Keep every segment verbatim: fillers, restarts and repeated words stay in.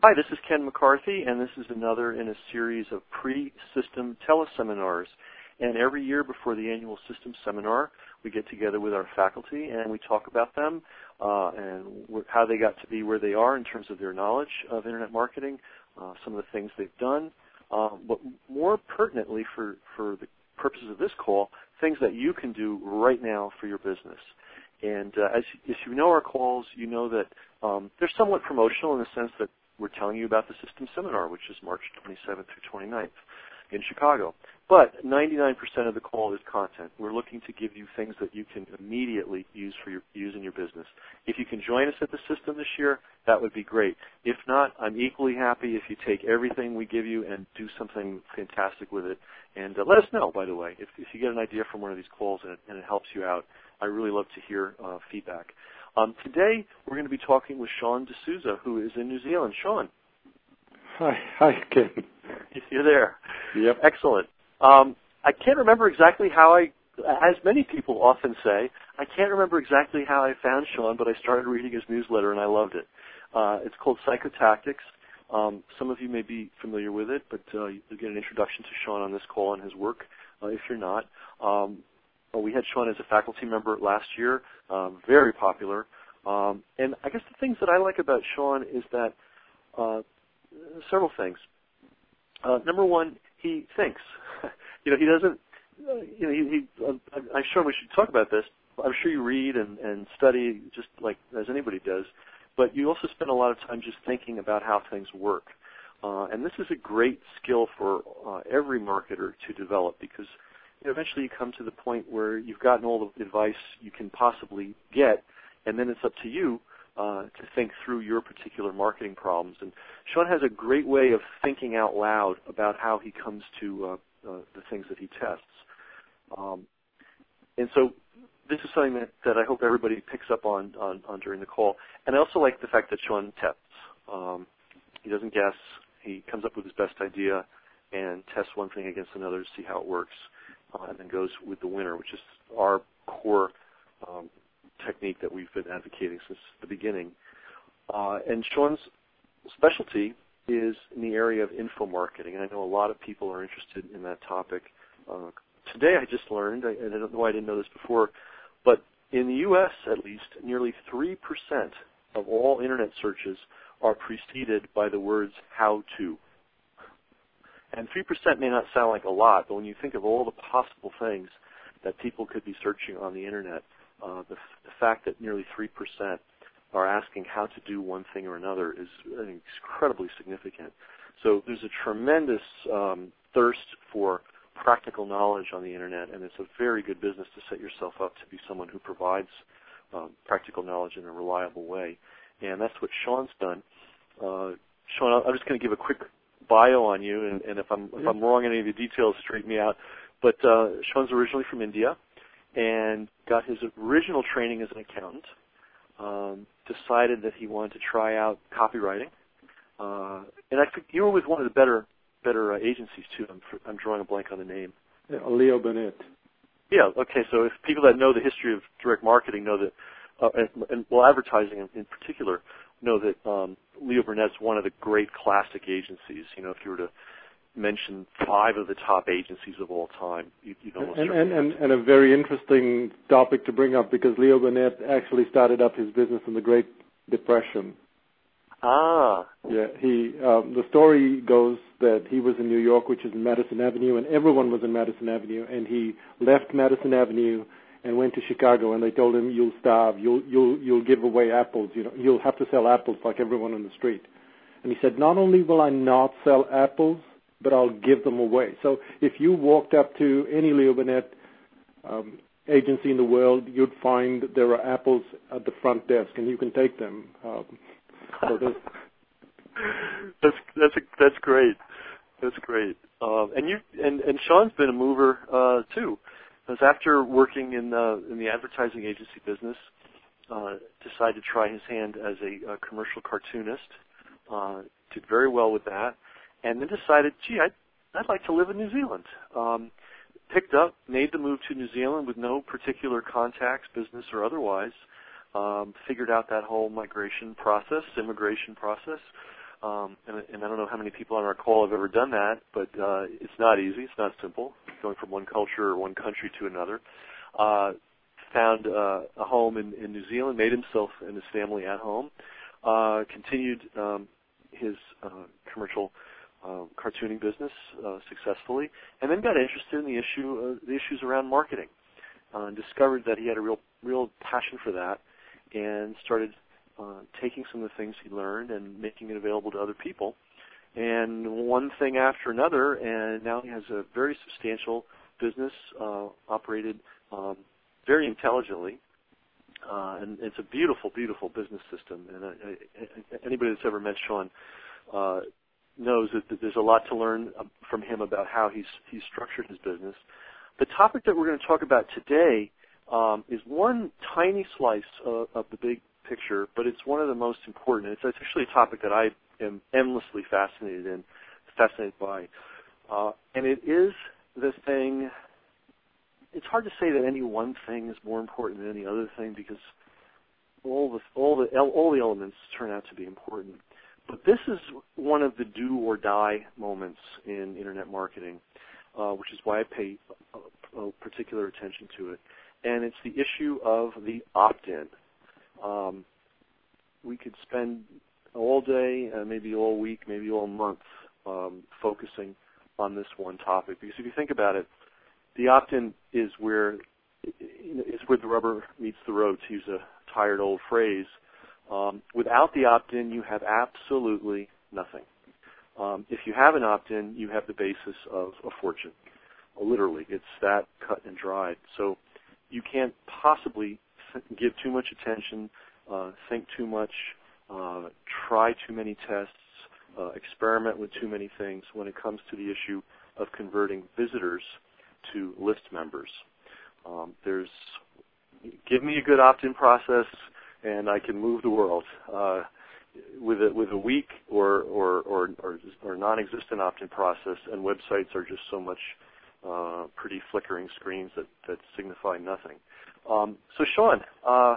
Hi, this is Ken McCarthy, and this is another in a series of pre-system teleseminars. And every year before the annual system seminar, we get together with our faculty and we talk about them uh, and wh- how they got to be where they are in terms of their knowledge of Internet marketing, uh, some of the things they've done, uh, but more pertinently for, for the purposes of this call, things that you can do right now for your business. And uh, as, as you know our calls, you know that um, they're somewhat promotional in the sense that we're telling you about the system seminar, which is March twenty-seventh through twenty-ninth in Chicago. But ninety-nine percent of the call is content. We're looking to give you things that you can immediately use for your use in your business. If you can join us at the system this year, that would be great. If not, I'm equally happy if you take everything we give you and do something fantastic with it. And uh, let us know, by the way, if, if you get an idea from one of these calls and it, and it helps you out. I really love to hear uh, feedback. Um, today, we're going to be talking with Sean D'Souza, who is in New Zealand. Sean. Hi, hi, Ken. You're there. Yep. Excellent. Um, I can't remember exactly how I, as many people often say, I can't remember exactly how I found Sean, but I started reading his newsletter and I loved it. Uh, it's called Psychotactics. Um, some of you may be familiar with it, but uh, you'll get an introduction to Sean on this call and his work uh, if you're not. Um, we had Sean as a faculty member last year, um, very popular. Um, and I guess the things that I like about Sean is that uh, several things. Uh, number one, he thinks. you know, he doesn't. Uh, you know, he. he uh, I'm sure we should talk about this. I'm sure you read and, and study just like as anybody does, but you also spend a lot of time just thinking about how things work. Uh, and this is a great skill for uh, every marketer to develop because you know, eventually you come to the point where you've gotten all the advice you can possibly get, and then it's up to you uh, to think through your particular marketing problems. And Sean has a great way of thinking out loud about how he comes to uh, uh, the things that he tests. Um, and so this is something that, that I hope everybody picks up on, on, on during the call. And I also like the fact that Sean tests. Um, he doesn't guess. He comes up with his best idea and tests one thing against another to see how it works, uh, and then goes with the winner, which is our core um, technique that we've been advocating since the beginning. Uh, and Sean's specialty is in the area of info marketing, and I know a lot of people are interested in that topic. Uh, today I just learned, and I don't know why I didn't know this before, but in the U S at least, nearly three percent of all Internet searches are preceded by the words how to. And three percent may not sound like a lot, but when you think of all the possible things that people could be searching on the Internet, uh, the, the fact that nearly three percent are asking how to do one thing or another is incredibly significant. So there's a tremendous um, thirst for practical knowledge on the Internet, and it's a very good business to set yourself up to be someone who provides um, practical knowledge in a reliable way. And that's what Sean's done. Uh, Sean, I'm just going to give a quick bio on you, and, and if I'm if I'm wrong in any of the details, straighten me out. But uh, Sean's originally from India and got his original training as an accountant. Um, decided that he wanted to try out copywriting, uh, and I think you were with one of the better better uh, agencies too. I'm I'm drawing a blank on the name. Yeah, Leo Burnett. Yeah. Okay. So if people that know the history of direct marketing know that, uh, and, and well, advertising in, in particular, know that um, Leo Burnett's one of the great classic agencies. You know, if you were to mention five of the top agencies of all time, you, you'd almost and, and, and, and a very interesting topic to bring up because Leo Burnett actually started up his business in the Great Depression. Ah. Yeah, he. Um, the story goes that he was in New York, which is in Madison Avenue, and everyone was in Madison Avenue, and he left Madison Avenue and went to Chicago, and they told him, "You'll starve. You'll you'll you'll give away apples. You know, you'll have to sell apples like everyone on the street." And he said, "Not only will I not sell apples, but I'll give them away." So if you walked up to any Leo Burnett um, agency in the world, you'd find that there are apples at the front desk, and you can take them. Um, so that's that's a, that's great. That's great. Um, and you and, and Sean's been a mover uh, too, because after working in uh, in the advertising agency business, uh, decided to try his hand as a, a commercial cartoonist. Uh, did very well with that. And then decided, gee, I'd, I'd like to live in New Zealand. Um, picked up, made the move to New Zealand with no particular contacts, business or otherwise. Um, figured out that whole migration process, immigration process. Um, and, and I don't know how many people on our call have ever done that, but uh, it's not easy. It's not simple, going from one culture or one country to another. Uh, found uh, a home in, in New Zealand, made himself and his family at home, uh, continued um, his uh, commercial uh, cartooning business uh, successfully, and then got interested in the issue, uh, the issues around marketing, uh, and discovered that he had a real, real passion for that, and started uh, taking some of the things he learned and making it available to other people. And one thing after another, and now he has a very substantial business uh, operated um, very intelligently, uh, and it's a beautiful, beautiful business system. And I, I, anybody that's ever met Sean uh, knows that, that there's a lot to learn from him about how he's he's structured his business. The topic that we're going to talk about today um, is one tiny slice of, of the big picture, but it's one of the most important. It's, it's actually a topic that I am endlessly fascinated in, fascinated by, uh, and it is the thing. It's hard to say that any one thing is more important than any other thing because all the all the all the elements turn out to be important. But this is one of the do or die moments in internet marketing, uh, which is why I pay a, a particular attention to it. And it's the issue of the opt-in. Um, we could spend all day, uh, maybe all week, maybe all month um, focusing on this one topic. Because if you think about it, the opt-in is where is where the rubber meets the road, to use a tired old phrase. Um, without the opt-in, you have absolutely nothing. Um, if you have an opt-in, you have the basis of a fortune. Literally, it's that cut and dried. So you can't possibly th- give too much attention, uh, think too much, uh, try too many tests, uh, experiment with too many things when it comes to the issue of converting visitors to list members. Um, there's give me a good opt-in process, and I can move the world. Uh, with a with a weak or or or, or, or non-existent opt-in process, and websites are just so much uh, pretty flickering screens that, that signify nothing. Um, so, Sean, uh,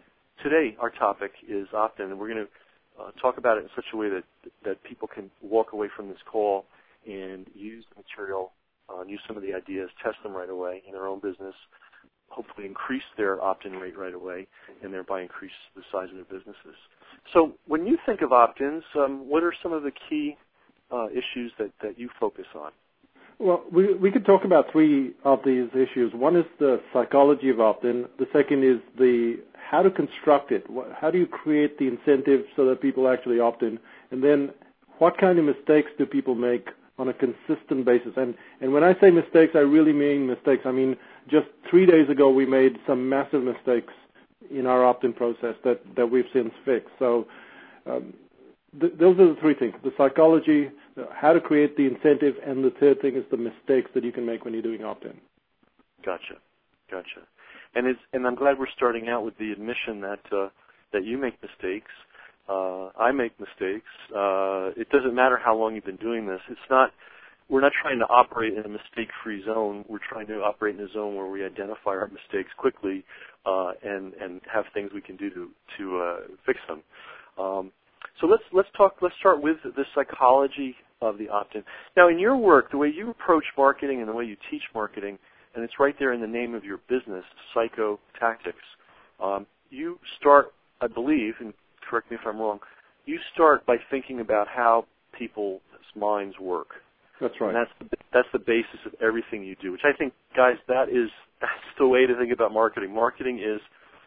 today our topic is opt-in, and we're going to uh, talk about it in such a way that that people can walk away from this call and use the material, uh, use some of the ideas, test them right away in their own business, hopefully increase their opt-in rate right away, and thereby increase the size of their businesses. So when you think of opt-ins, um, what are some of the key uh, issues that, that you focus on? Well, we we could talk about three of these issues. One is the psychology of opt-in. The second is the how to construct it. How do you create the incentive so that people actually opt in? And then what kind of mistakes do people make on a consistent basis? And and when I say mistakes, I really mean mistakes. I mean, just three days ago, we made some massive mistakes in our opt-in process that, that we've since fixed. So um, th- those are the three things: the psychology, how to create the incentive, and the third thing is the mistakes that you can make when you're doing opt-in. Gotcha, gotcha. And it's, and I'm glad we're starting out with the admission that uh, that you make mistakes. Uh, I make mistakes. Uh, it doesn't matter how long you've been doing this. It's not. We're not trying to operate in a mistake-free zone. We're trying to operate in a zone where we identify our mistakes quickly uh, and and have things we can do to to uh, fix them. Um, so let's let's talk. Let's start with the psychology of the opt-in. Now, in your work, the way you approach marketing and the way you teach marketing, and it's right there in the name of your business, Psychotactics. Um, you start, I believe, and correct me if I'm wrong, you start by thinking about how people's minds work. That's right. And that's the, that's the basis of everything you do, which I think, guys, that is that's the way to think about marketing. Marketing is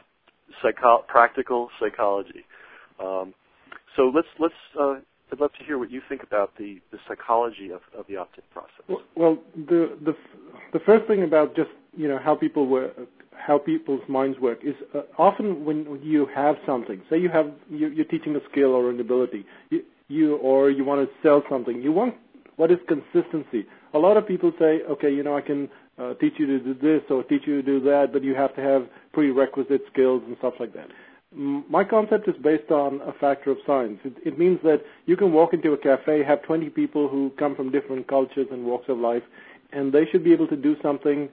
psycho- practical psychology. Um, so let's let's. Uh, I'd love to hear what you think about the, the psychology of, of the opt-in process. Well, well, the the the first thing about just you know how people work, how people's minds work is uh, often when you have something. Say you have you, you're teaching a skill or an ability, you, you or you want to sell something. You want what is consistency? A lot of people say, okay, you know, I can uh, teach you to do this or teach you to do that, but you have to have prerequisite skills and stuff like that. My concept is based on a factor of science. It, it means that you can walk into a cafe, have twenty people who come from different cultures and walks of life, and they should be able to do something,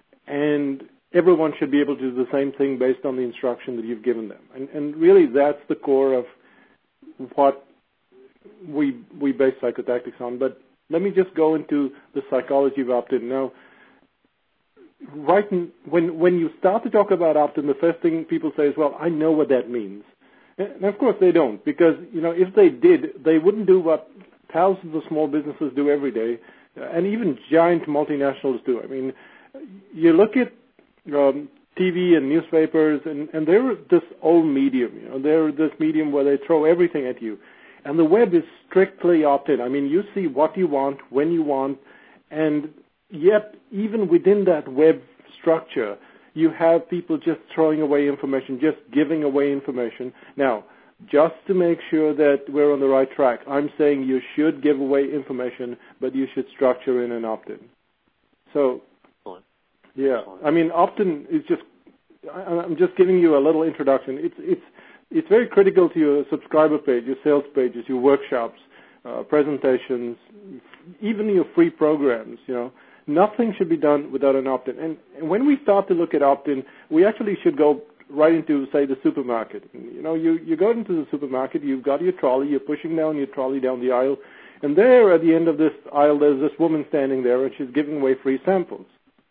and everyone should be able to do the same thing based on the instruction that you've given them. And, and really, that's the core of what we we base psychotactics on. But let me just go into the psychology of opt-in. Now, right in, when when you start to talk about opt-in, the first thing people say is, well, I know what that means. And of course they don't, because, you know, if they did, they wouldn't do what thousands of small businesses do every day, and even giant multinationals do. I mean, you look at um, T V and newspapers, and, and they're this old medium, you know, they're this medium where they throw everything at you. And the web is strictly opt-in. I mean, you see what you want, when you want, and yet even within that web structure, you have people just throwing away information, just giving away information. Now, just to make sure that we're on the right track, I'm saying you should give away information, but you should structure in an opt-in. So, yeah, I mean, opt-in is just, I'm just giving you a little introduction. It's it's it's very critical to your subscriber page, your sales pages, your workshops, uh, presentations, even your free programs, you know. Nothing should be done without an opt-in. And, and when we start to look at opt-in, we actually should go right into, say, the supermarket. You know, you, you go into the supermarket, you've got your trolley, you're pushing down your trolley down the aisle, and there at the end of this aisle, there's this woman standing there, and she's giving away free samples.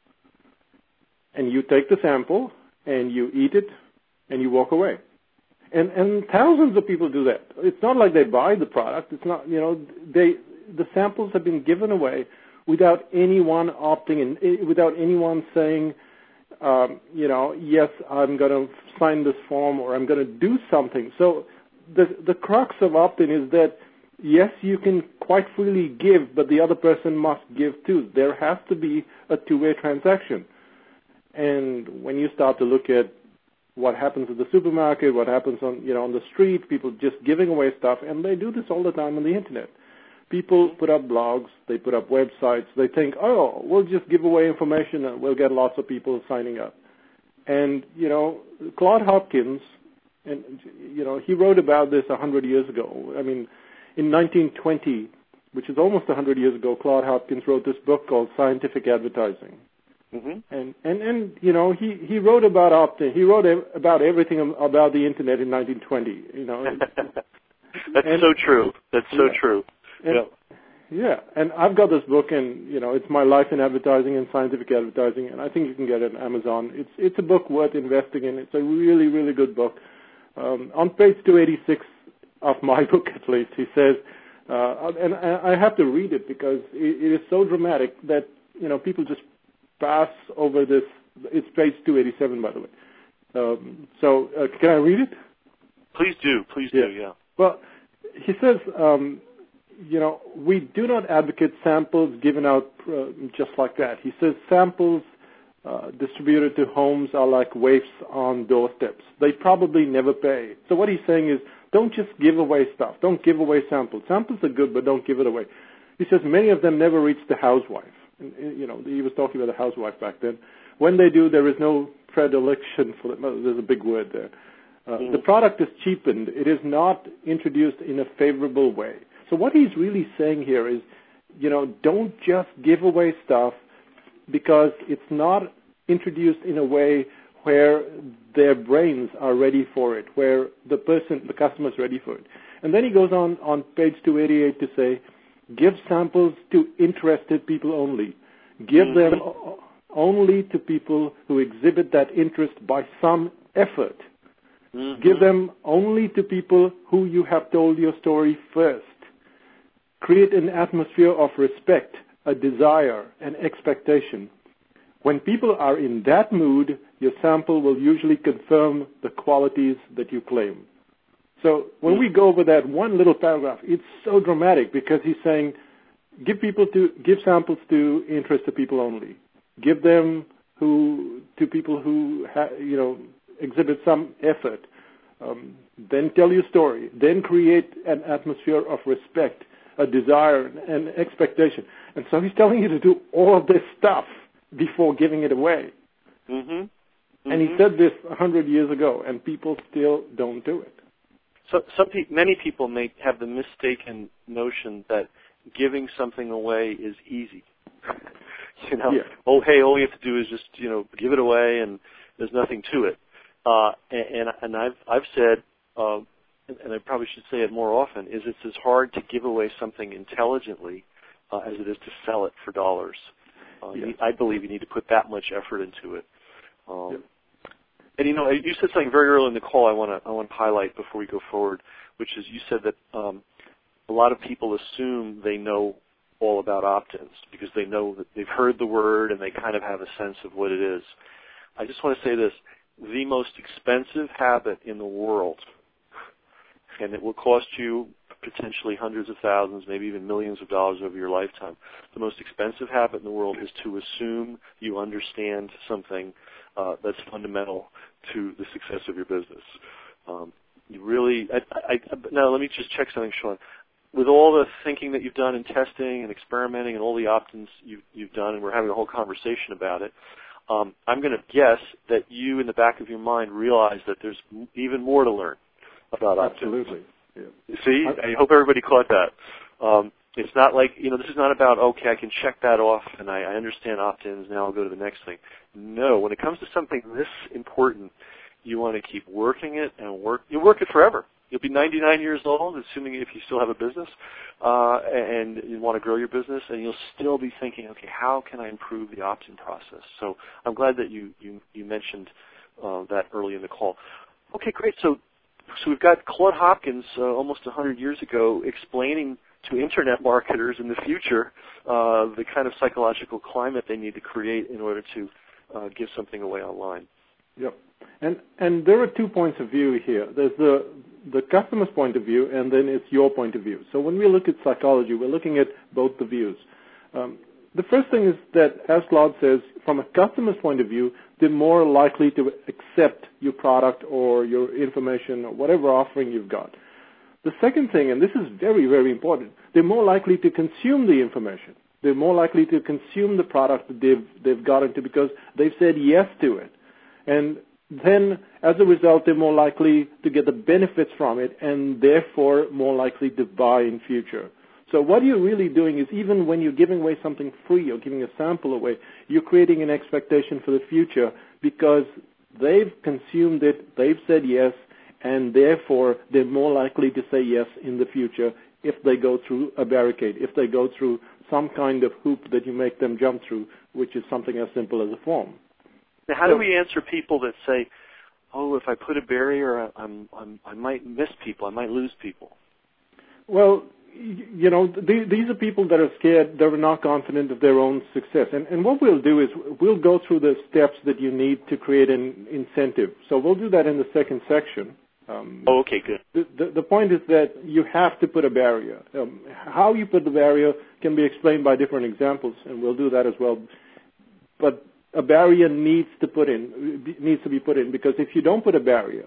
And you take the sample, and you eat it, and you walk away. And, and thousands of people do that. It's not like they buy the product. It's not, you know, they the samples have been given away without anyone opting in, without anyone saying, um, you know, yes, I'm going to sign this form or I'm going to do something. So the the crux of opt-in is that, yes, you can quite freely give, but the other person must give too. There has to be a two-way transaction. And when you start to look at what happens at the supermarket, what happens on, you know, on the street, people just giving away stuff, and they do this all the time on the internet. People put up blogs, they put up websites, they think, oh, we'll just give away information and we'll get lots of people signing up. And, you know, Claude Hopkins, and, you know, he wrote about this one hundred years ago. I mean, in nineteen twenty, which is almost one hundred years ago, Claude Hopkins wrote this book called Scientific Advertising. Mm-hmm. And, and, and, you know, he, he wrote about opt-in. He wrote ev- about everything about the Internet in nineteen twenty, you know. That's and, so true. That's so yeah. true. And, yeah. Yeah, and I've got this book, and, you know, it's My Life in Advertising and Scientific Advertising, and I think you can get it on Amazon. It's it's a book worth investing in. It's a really, really good book. Um, on page two eighty-six of my book, at least, he says, uh, and I have to read it because it, it is so dramatic that, you know, people just pass over this. It's page two eighty-seven, by the way. Um, so uh, can I read it? Please do. Please yeah. do, yeah. Well, he says, um, you know, we do not advocate samples given out uh, just like that. He says samples uh, distributed to homes are like waifs on doorsteps. They probably never pay. So what he's saying is, don't just give away stuff. Don't give away samples. Samples are good, but don't give it away. He says many of them never reach the housewife. And, you know, he was talking about the housewife back then. When they do, there is no predilection for them. There's a big word there. Uh, mm-hmm. The product is cheapened. It is not introduced in a favorable way. So what he's really saying here is, you know, don't just give away stuff because it's not introduced in a way where their brains are ready for it, where the person, the customer is ready for it. And then he goes on on page two eighty-eight to say, give samples to interested people only. Give mm-hmm. them only to people who exhibit that interest by some effort. Mm-hmm. Give them only to people who you have told your story first. Create an atmosphere of respect, a desire, an expectation. When people are in that mood, your sample will usually confirm the qualities that you claim. So when we go over that one little paragraph, it's so dramatic because he's saying, give people to give samples to interested people only. Give them who to people who ha, you know exhibit some effort. Um, then tell your story. Then create an atmosphere of respect, a desire, and expectation. And so he's telling you to do all of this stuff before giving it away. Mm-hmm. Mm-hmm. And he said this a hundred years ago, and people still don't do it. So, some pe- many people may have the mistaken notion that giving something away is easy. you know, yeah. oh, hey, all you have to do is just, you know, give it away, and there's nothing to it. Uh, and, and and I've I've said uh, and I probably should say it more often, is it's as hard to give away something intelligently uh, as it is to sell it for dollars. Uh, yes. you, I believe you need to put that much effort into it. Um, yep. And you know, you said something very early in the call I want to I want to highlight before we go forward, which is you said that um, a lot of people assume they know all about opt-ins because they know that they've heard the word and they kind of have a sense of what it is. I just want to say this: the most expensive habit in the world, and it will cost you potentially hundreds of thousands, maybe even millions of dollars over your lifetime. The most expensive habit in the world is to assume you understand something uh, that's fundamental to the success of your business. Um, you really, I, I, I, now let me just check something, Sean. With all the thinking that you've done and testing and experimenting and all the opt-ins you've, you've done, and we're having a whole conversation about it, um, I'm going to guess that you, in the back of your mind, realize that there's m- even more to learn about opt-ins. Absolutely. Yeah. See, I hope everybody caught that. Um, it's not like, you know, this is not about, okay, I can check that off and I, I understand opt-ins, now I'll go to the next thing. No, when it comes to something this important, you want to keep working it and work, you'll work it forever. You'll be ninety-nine years old, assuming if you still have a business, uh, and you want to grow your business, and you'll still be thinking, okay, how can I improve the opt-in process? So I'm glad that you, you, you mentioned uh, that early in the call. Okay, great. So So we've got Claude Hopkins uh, almost one hundred years ago explaining to Internet marketers in the future uh, the kind of psychological climate they need to create in order to uh, give something away online. Yep. And and there are two points of view here. There's the the customer's point of view, and then it's your point of view. So when we look at psychology, we're looking at both the views. Um, the first thing is that, as Claude says, from a customer's point of view, they're more likely to accept your product or your information or whatever offering you've got. The second thing, and this is very, very important, they're more likely to consume the information. They're more likely to consume the product that they've, they've got into because they've said yes to it. And then, as a result, they're more likely to get the benefits from it and therefore more likely to buy in future. So what you're really doing is, even when you're giving away something free or giving a sample away, you're creating an expectation for the future because they've consumed it, they've said yes, and therefore they're more likely to say yes in the future if they go through a barricade, if they go through some kind of hoop that you make them jump through, which is something as simple as a form. Now, how do we answer people that say, oh, if I put a barrier, I'm, I'm, I might miss people, I might lose people? Well, you know, th- these are people that are scared, that are not confident of their own success. And, and what we'll do is we'll go through the steps that you need to create an incentive. So we'll do that in the second section. Um, oh, okay, good. The, the, the point is that you have to put a barrier. Um, how you put the barrier can be explained by different examples, and we'll do that as well. But a barrier needs to put in needs to be put in because if you don't put a barrier,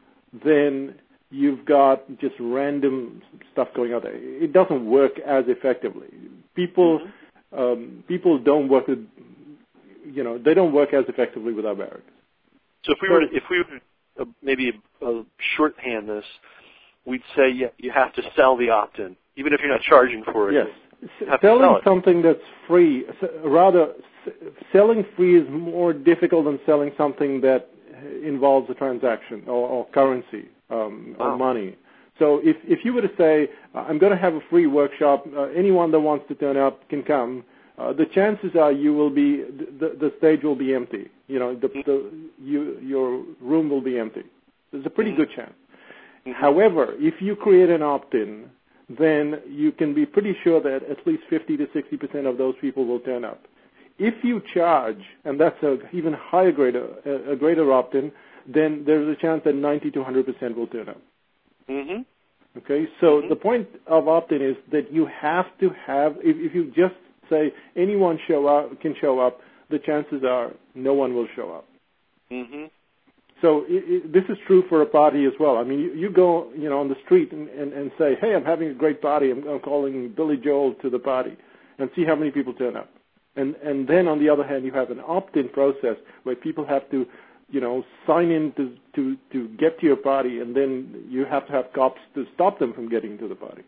then you've got just random stuff going out there. It doesn't work as effectively. People mm-hmm. um, people don't work with, you know, they don't work as effectively without barriers. So if we were to, if we were to, uh, maybe uh, shorthand this, we'd say you, you have to sell the opt-in, even if you're not charging for it. Yes. Selling sell something that's free, rather, selling free is more difficult than selling something that involves a transaction or, or currency um, wow. or money. So if, if you were to say, I'm going to have a free workshop, uh, anyone that wants to turn up can come, uh, the chances are you will be, the, the stage will be empty. You know, the, the, you, your room will be empty. There's a pretty mm-hmm. good chance. Mm-hmm. However, if you create an opt-in, then you can be pretty sure that at least fifty to sixty percent of those people will turn up. If you charge, and that's a even higher greater, a greater opt-in, then there's a chance that ninety to one hundred percent will turn up. Mm-hmm. Okay, so mm-hmm. the point of opt-in is that you have to have, if, if you just say anyone show up can show up, the chances are no one will show up. Mm-hmm. So it, it, this is true for a party as well. I mean, you, you go, you know, on the street and, and, and say, hey, I'm having a great party. I'm, I'm calling Billy Joel to the party, and see how many people turn up. And and then on the other hand, you have an opt-in process where people have to, you know, sign in to, to, to get to your party, and then you have to have cops to stop them from getting to the party.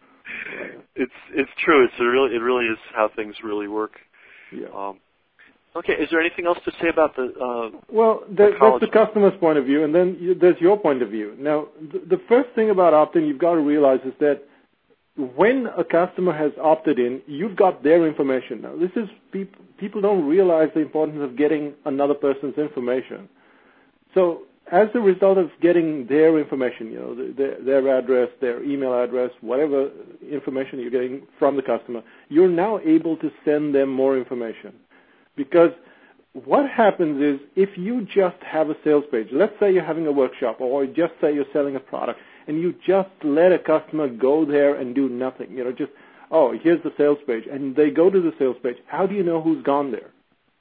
it's it's true. It's a really it really is how things really work. Yeah. Um, Okay. Is there anything else to say about the? Uh, well, that, that's the customer's point of view, and then you, there's your point of view. Now, the, the first thing about opt-in you've got to realize is that when a customer has opted in, you've got their information. Now, this is people people don't realize the importance of getting another person's information. So, as a result of getting their information, you know, their, their address, their email address, whatever information you're getting from the customer, you're now able to send them more information. Because what happens is if you just have a sales page, let's say you're having a workshop or just say you're selling a product, and you just let a customer go there and do nothing, you know, just, oh, here's the sales page, and they go to the sales page, how do you know who's gone there?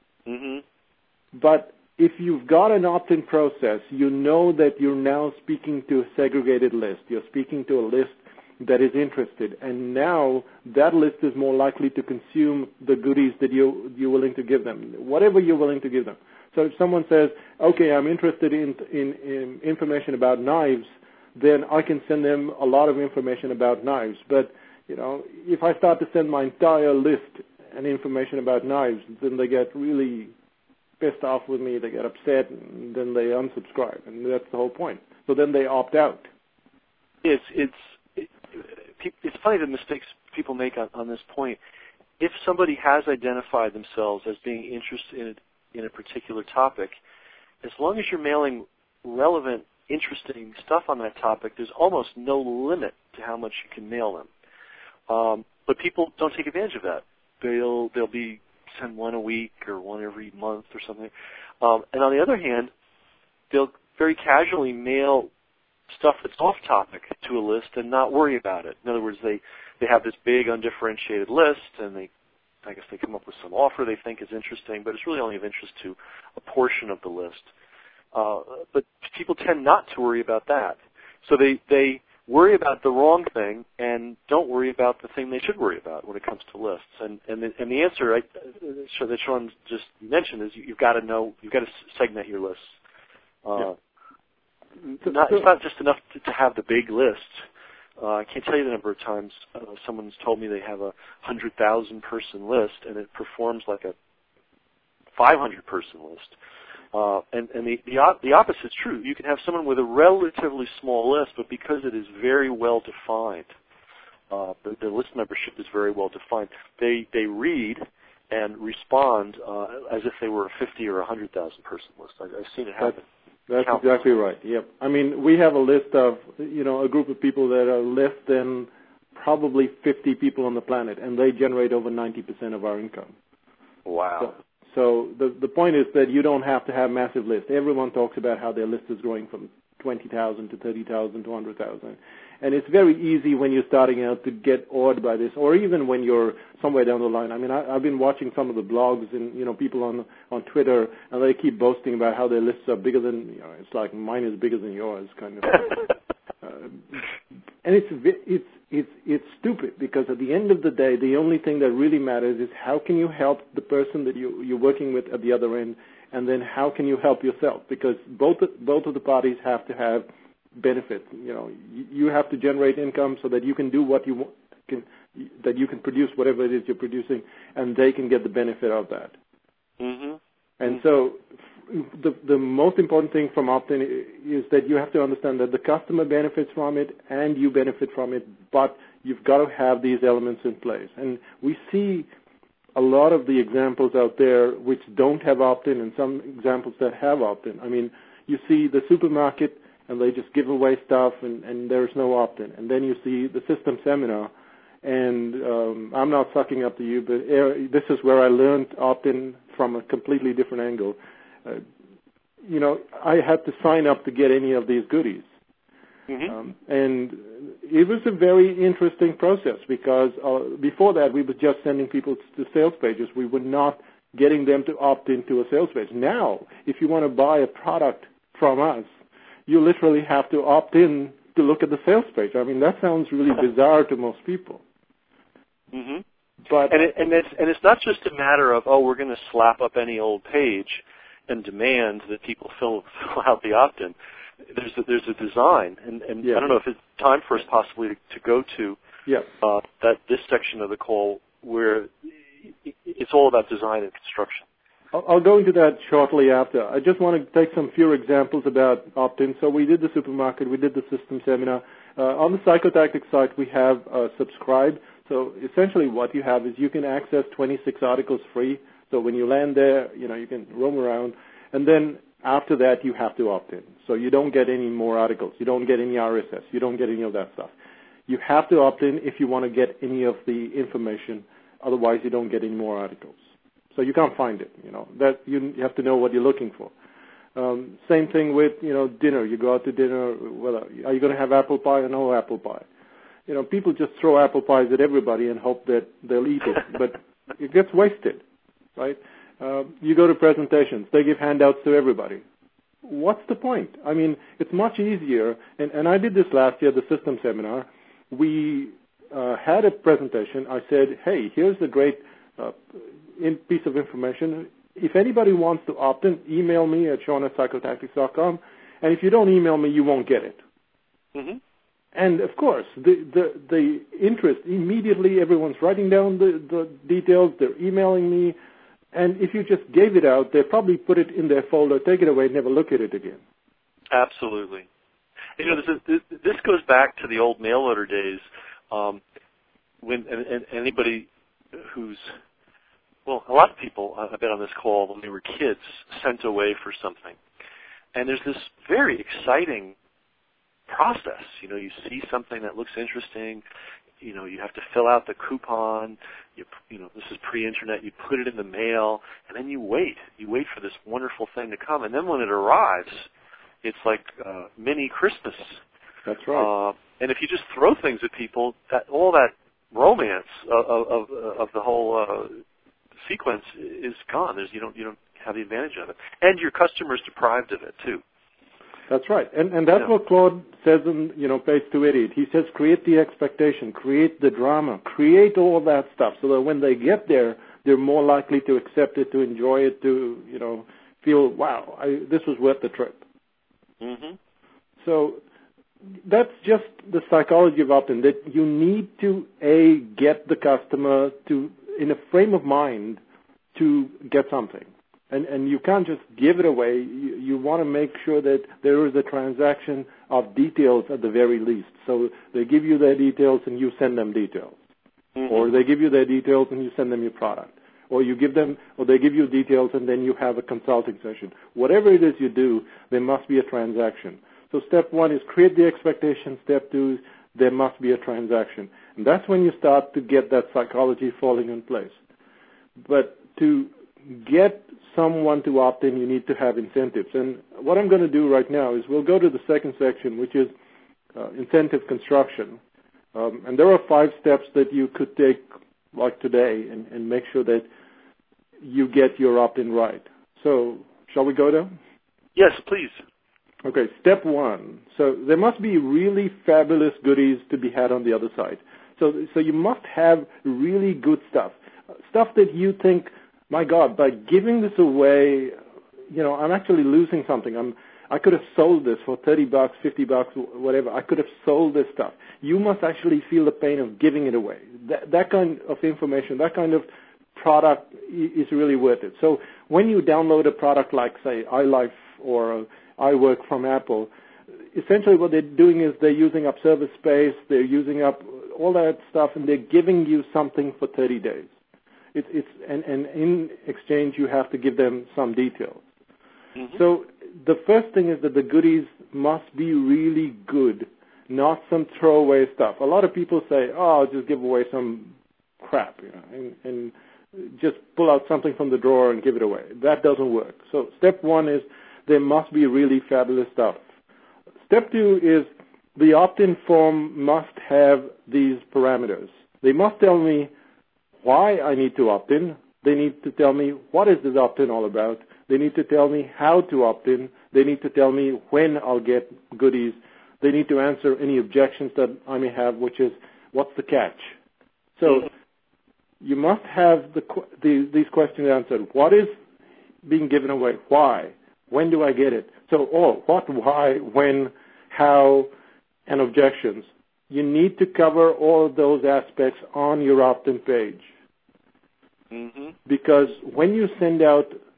Mm-hmm. But if you've got an opt-in process, you know that you're now speaking to a segregated list. You're speaking to a list that is interested, and now that list is more likely to consume the goodies that you, you're willing to give them, whatever you're willing to give them. So if someone says, okay, I'm interested in, in, in information about knives, then I can send them a lot of information about knives. But, you know, if I start to send my entire list and information about knives, then they get really pissed off with me, they get upset, and then they unsubscribe, and that's the whole point. So then they opt out. It's, it's, it, it's funny the mistakes people make on, on this point. If somebody has identified themselves as being interested in, in a particular topic, as long as you're mailing relevant, interesting stuff on that topic, there's almost no limit to how much you can mail them. Um, but people don't take advantage of that. They'll they'll be send one a week or one every month or something. Um, and on the other hand, they'll very casually mail stuff that's off topic to a list and not worry about it. In other words, they, they have this big undifferentiated list, and they I guess they come up with some offer they think is interesting, but it's really only of interest to a portion of the list. Uh, but people tend not to worry about that. So they, they worry about the wrong thing and don't worry about the thing they should worry about when it comes to lists. And and the, and the answer I, so that Sean just mentioned is you, you've got to know, you've got to segment your lists. Uh, yeah. not, it's not just enough to, to have the big list. Uh, I can't tell you the number of times uh, someone's told me they have a one hundred thousand person list and it performs like a five hundred person list. Uh, and and the, the the opposite is true. You can have someone with a relatively small list, but because it is very well defined, uh, the, the list membership is very well defined. They they read and respond uh, as if they were a fifty or a hundred thousand person list. I, I've seen it happen. That's, that's exactly right. Yep. I mean, we have a list of you know a group of people that are less than probably fifty people on the planet, and they generate over ninety percent of our income. Wow. So, So the the point is that you don't have to have massive lists. Everyone talks about how their list is growing from twenty thousand to thirty thousand to one hundred thousand. And it's very easy when you're starting out to get awed by this, or even when you're somewhere down the line. I mean, I, I've been watching some of the blogs and, you know, people on on Twitter, and they keep boasting about how their lists are bigger than, you know, it's like mine is bigger than yours, kind of. uh, and it's it's it's it's stupid because at the end of the day, the only thing that really matters is how can you help the person that you you're working with at the other end, and then how can you help yourself? Because both both of the parties have to have benefit. You know, you have to generate income so that you can do what you want, can, that you can produce whatever it is you're producing, and they can get the benefit of that. Mm-hmm. And so the the most important thing from opt-in is that you have to understand that the customer benefits from it and you benefit from it, but you've got to have these elements in place. And we see a lot of the examples out there which don't have opt-in and some examples that have opt-in. I mean, you see the supermarket and they just give away stuff and, and there's no opt-in. And then you see the system seminar, and um, I'm not sucking up to you, but er, this is where I learned opt-in from a completely different angle. Uh, you know, I had to sign up to get any of these goodies. Mm-hmm. Um, and it was a very interesting process because uh, before that we were just sending people to sales pages. We were not getting them to opt into a sales page. Now, if you want to buy a product from us, you literally have to opt in to look at the sales page. I mean, that sounds really bizarre to most people. Mm-hmm. But and, it, and, it's, and it's not just a matter of, oh, we're going to slap up any old page and demand that people fill, fill out the opt-in. There's a, there's a design, and, and yeah. I don't know if it's time for us possibly to, to go to yeah. uh, that this section of the call where it's all about design and construction. I'll, I'll go into that shortly after. I just want to take some few examples about opt-in. So we did the supermarket, we did the system seminar. Uh, on the Psychotactics site, we have uh, subscribe. So essentially what you have is you can access twenty-six articles free. So when you land there, you know, you can roam around. And then after that, you have to opt in. So you don't get any more articles. You don't get any R S S. You don't get any of that stuff. You have to opt in if you want to get any of the information. Otherwise, you don't get any more articles. So you can't find it. You know that you have to know what you're looking for. Um, same thing with you know dinner. You go out to dinner. Well, are you going to have apple pie or no apple pie? You know, people just throw apple pies at everybody and hope that they'll eat it, but it gets wasted, right? Uh, you go to presentations. They give handouts to everybody. What's the point? I mean, it's much easier, and, and I did this last year, the system seminar. We uh, had a presentation. I said, hey, here's the great uh, in piece of information. If anybody wants to opt in, email me at Sean at psychotactics dot com, and if you don't email me, you won't get it. Mm-hmm. And, of course, the, the, the interest, immediately everyone's writing down the, the details, they're emailing me, and if you just gave it out, they'd probably put it in their folder, take it away, never look at it again. Absolutely. You know, this, is, this goes back to the old mail order days um, when and, and anybody who's, well, a lot of people, I've been on this call, when they were kids, sent away for something. And there's this very exciting process. You know, you see something that looks interesting. You know, you have to fill out the coupon. You, you know, this is pre-internet. You put it in the mail, and then you wait. You wait for this wonderful thing to come, and then when it arrives, it's like uh, mini Christmas. That's right. Uh, and if you just throw things at people, that all that romance of of, of the whole uh, sequence is gone. There's you don't you don't have the advantage of it, and your customer's deprived of it too. That's right. And and that's yeah. what Claude says in, you know, page two eighty-eight. He says create the expectation, create the drama, create all that stuff so that when they get there, they're more likely to accept it, to enjoy it, to, you know, feel, wow, I, this was worth the trip. Mm-hmm. So that's just the psychology of opt-in, that you need to, A, get the customer to in a frame of mind to get something. And, and you can't just give it away. You, you want to make sure that there is a transaction of details at the very least. So they give you their details and you send them details. Mm-hmm. Or they give you their details and you send them your product. Or you give them, or they give you details and then you have a consulting session. Whatever it is you do, there must be a transaction. So step one is create the expectation. Step two is there must be a transaction. And that's when you start to get that psychology falling in place. But to get someone to opt in, you need to have incentives. And what I'm going to do right now is we'll go to the second section, which is uh, incentive construction. Um, and there are five steps that you could take, like today, and, and make sure that you get your opt-in right. So shall we go there? Yes, please. Okay, step one. So there must be really fabulous goodies to be had on the other side. So, so you must have really good stuff, stuff that you think, my God, by giving this away, you know, I'm actually losing something. I'm, I could have sold this for thirty bucks, fifty bucks, whatever. I could have sold this stuff. You must actually feel the pain of giving it away. That, that kind of information, that kind of product is really worth it. So when you download a product like, say, iLife or iWork from Apple, essentially what they're doing is they're using up server space, they're using up all that stuff, and they're giving you something for thirty days. It, it's and, and in exchange, you have to give them some details. Mm-hmm. So the first thing is that the goodies must be really good, not some throwaway stuff. A lot of people say, "Oh, I'll just give away some crap," you know, and, and just pull out something from the drawer and give it away. That doesn't work. So step one is there must be really fabulous stuff. Step two is the opt-in form must have these parameters. They must tell me why I need to opt in. They need to tell me what is this opt-in all about. They need to tell me how to opt in. They need to tell me when I'll get goodies. They need to answer any objections that I may have, which is, what's the catch? So you must have the, the, these questions answered. What is being given away? Why? When do I get it? So, oh, what, why, when, how, and objections. You need to cover all of those aspects on your opt-in page. Mm-hmm. Because when you send out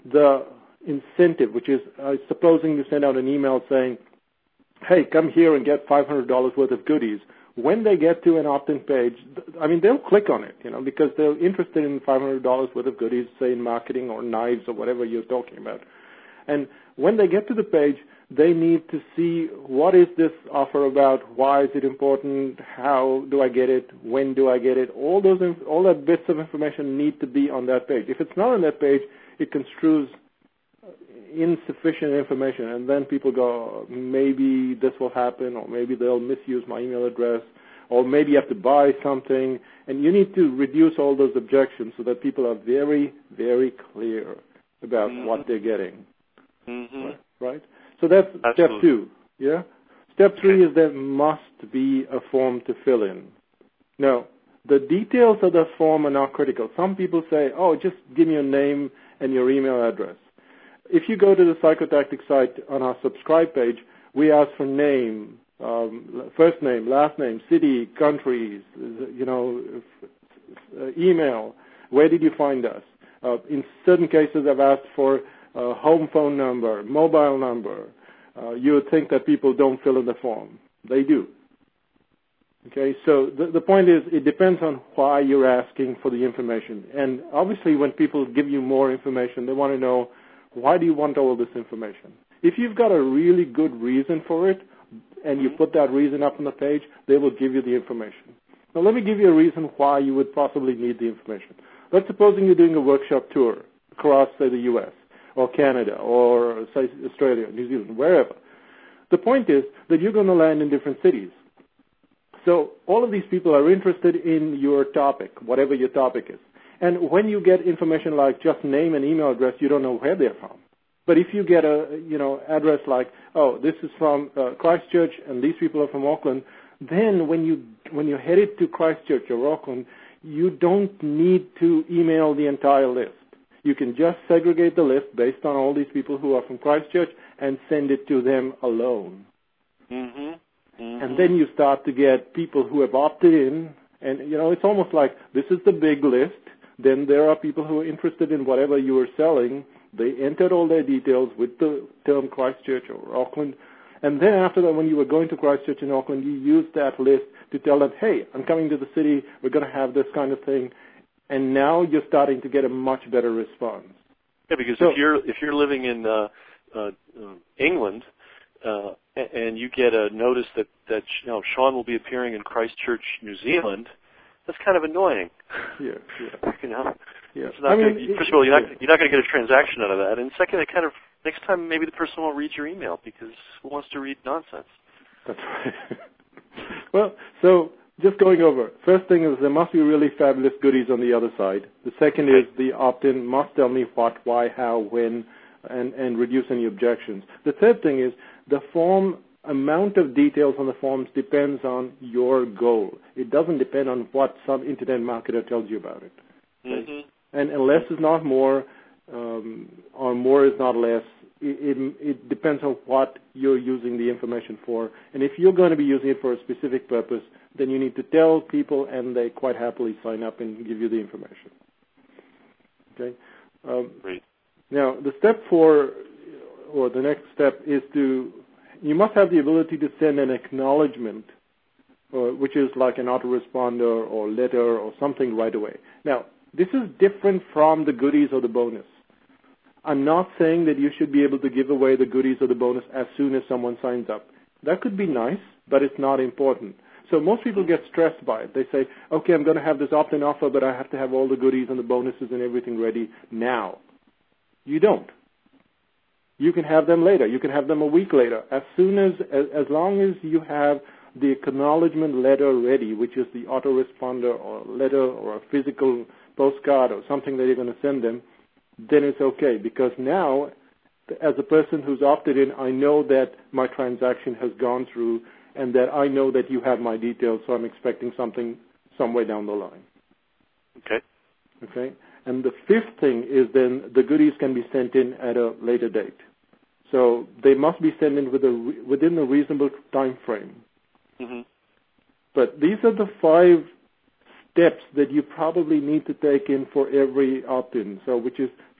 the incentive, which is uh, supposing you send out an email saying, hey, come here and get five hundred dollars worth of goodies. When they get to an opt-in page, I mean, they'll click on it, you know, because they're interested in five hundred dollars worth of goodies, say in marketing or knives or whatever you're talking about. And when they get to the page, they need to see what is this offer about, why is it important, how do I get it, when do I get it. All those, all that bits of information need to be on that page. If it's not on that page, it construes insufficient information, and then people go, maybe this will happen, or maybe they'll misuse my email address, or maybe you have to buy something, and you need to reduce all those objections so that people are very, very clear about mm-hmm. what they're getting. Mm-hmm. Right? right? So that's Absolutely. step two. Yeah. Step three is there must be a form to fill in. Now, the details of the form are not critical. Some people say, oh, just give me your name and your email address. If you go to the Psychotactics site on our subscribe page, we ask for name, um, first name, last name, city, countries, you know, uh, email. Where did you find us? Uh, in certain cases, I've asked for uh, home phone number, mobile number. Uh, you would think that people don't fill in the form. They do. Okay, so the, the point is it depends on why you're asking for the information. And obviously when people give you more information, they want to know, why do you want all this information? If you've got a really good reason for it, and you put that reason up on the page, they will give you the information. Now let me give you a reason why you would possibly need the information. Let's supposing you're doing a workshop tour across, say, the U S or Canada or, say, Australia, New Zealand, wherever. The point is that you're going to land in different cities. So all of these people are interested in your topic, whatever your topic is. And when you get information like just name and email address, you don't know where they're from. But if you get a, you know, address like, oh, this is from uh, Christchurch and these people are from Auckland, then when you when you're headed to Christchurch or Auckland, you don't need to email the entire list. You can just segregate the list based on all these people who are from Christchurch and send it to them alone. Mm-hmm. Mm-hmm. And then you start to get people who have opted in, and, you know, it's almost like this is the big list. Then there are people who are interested in whatever you are selling. They entered all their details with the term Christchurch or Auckland. And then after that, when you were going to Christchurch and Auckland, you used that list to tell them, hey, I'm coming to the city. We're going to have this kind of thing. And now you're starting to get a much better response. Yeah, because so, if you're if you're living in uh, uh, England uh, and you get a notice that, that you know, Sean will be appearing in Christchurch, New Zealand, that's kind of annoying. Yeah, yeah. You know? Yeah. It's not I mean, gonna, first of all, you're not, yeah. you're not going to get a transaction out of that. And second, it kind of, next time maybe the person won't read your email because who wants to read nonsense? That's right. Well, so just going over. First thing is there must be really fabulous goodies on the other side. The second is the opt-in must tell me what, why, how, when, and, and reduce any objections. The third thing is the form amount of details on the forms depends on your goal. It doesn't depend on what some internet marketer tells you about it. Okay? Mm-hmm. And, and less is not more, um, or more is not less. It, it, it depends on what you're using the information for. And if you're going to be using it for a specific purpose, then you need to tell people, and they quite happily sign up and give you the information. Okay. Um, Great. Now, the step four, or the next step, is to you must have the ability to send an acknowledgement, uh, which is like an autoresponder or letter or something right away. Now, this is different from the goodies or the bonus. I'm not saying that you should be able to give away the goodies or the bonus as soon as someone signs up. That could be nice, but it's not important. So most people get stressed by it. They say, okay, I'm going to have this opt-in offer, but I have to have all the goodies and the bonuses and everything ready now. You don't. You can have them later. You can have them a week later. As soon as, as, as long as you have the acknowledgement letter ready, which is the autoresponder or letter or a physical postcard or something that you're going to send them, then it's okay. Because now, as a person who's opted in, I know that my transaction has gone through and that I know that you have my details, so I'm expecting something somewhere down the line. Okay. Okay. And the fifth thing is then the goodies can be sent in at a later date. So they must be sent in with a, within a reasonable time frame. Mm-hmm. But these are the five steps that you probably need to take in for every opt-in. So which is,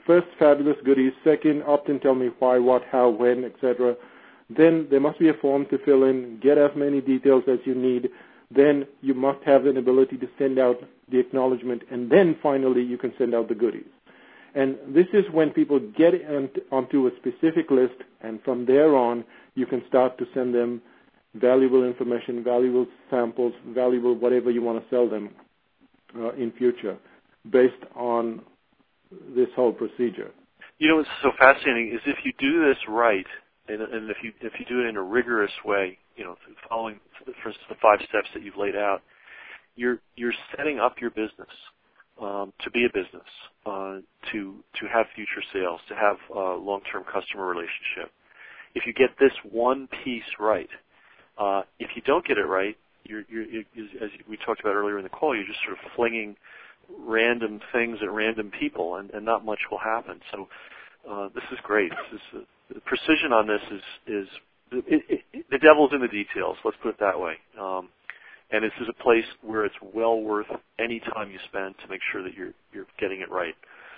First, fabulous goodies. Second, opt-in, tell me why, what, how, when, et cetera. Then there must be a form to fill in, get as many details as you need. Then you must have an ability to send out the acknowledgement, and then finally you can send out the goodies. And this is when people get onto a specific list, and from there on you can start to send them valuable information, valuable samples, valuable whatever you want to sell them uh, in future based on this whole procedure. You know what's so fascinating is if you do this right, and, and if you if you do it in a rigorous way, you know, following, for instance, the five steps that you've laid out, you're you're setting up your business um, to be a business, uh, to to have future sales, to have a long-term customer relationship. If you get this one piece right, uh, if you don't get it right, you're, you're, you're, as we talked about earlier in the call, you're just sort of flinging random things at random people, and, and not much will happen. So uh, this is great. This is, uh, the precision on this is is it, it, it, the devil's in the details. Let's put it that way. Um, and this is a place where it's well worth any time you spend to make sure that you're you're getting it right.